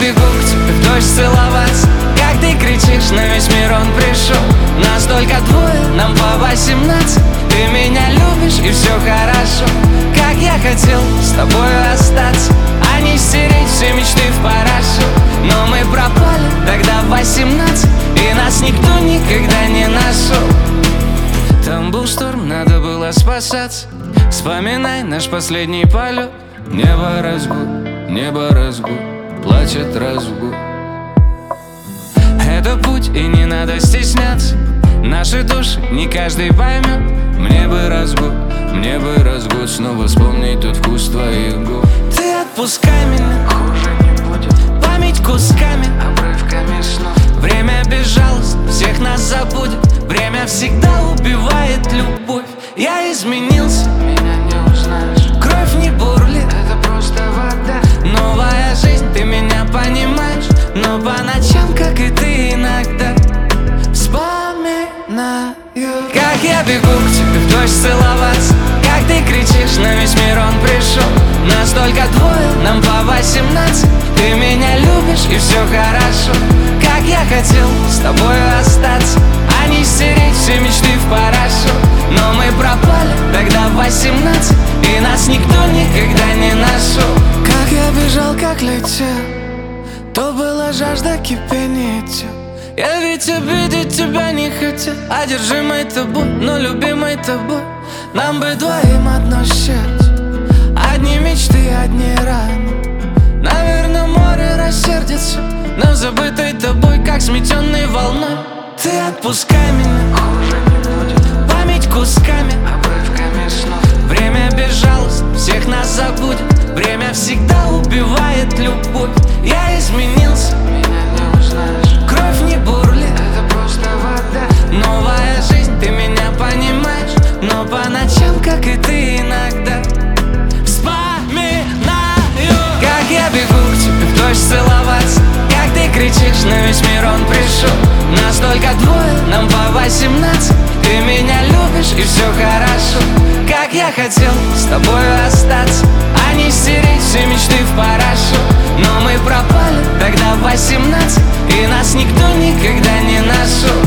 бегу к тебе в дождь целоваться, как ты кричишь, на весь мир он пришел. Нас только двое, нам по 18. Ты меня любишь и все хорошо. Как я хотел с тобой остаться, а не стереть все мечты в порошок. Но мы пропали тогда в 18, и нас никто никогда не нашел. Там был шторм, надо было спасаться. Вспоминай наш последний полет. Небо разгул, плачет разгул. Это путь, и не надо стесняться. Наши души не каждый поймет. Мне бы раз в год снова вспомнить тот вкус твоих губ. Ты отпускай меня, хуже не будет. Память кусками, обрывками снов. Время безжалостно всех нас забудет. Время всегда убивает любовь. Я изменился, меня не узнаешь. Кровь не бурлит, это просто вода. Новая жизнь, ты меня понимаешь. Но по ночам, как и ты иногда, вспоминаю, как я бегу к тебе в дождь целоваться, как ты кричишь, на весь мир он пришел. Нас только двое, нам по 18. Ты меня любишь и все хорошо. Как я хотел с тобой остаться, а не стереть все мечты в порошок. Но мы пропали тогда в 18, и нас никто никогда не нашел. Как я бежал, как летел, то была жажда кипения тел. Я ведь обидеть тебя не хотел, одержимый тобой, но любимый тобой. Нам бы двоим одно счастье, одни мечты, одни раны. Наверное, море рассердится, но забытой тобой, как сметенной волной. Ты отпускай меня, хуже не будет. Память кусками, обрывками снов. Время безжалостно всех нас забудет. Время всегда убивает любовь. Я изменился, меня не узнаешь. Кровь не бурлит, это просто вода. Новая жизнь, ты меня понимаешь. Но по ночам, как и ты иногда, вспоминаю, как я бегу к тебе в дождь целоваться, как ты кричишь, на весь мир он пришел. Нас только двое, нам по 18. Ты меня любишь и все хорошо. Как я хотел с тобой остаться, а не стереть все мечты в порошок. Но мы пропали тогда в 18, и нас никто никогда не нашел.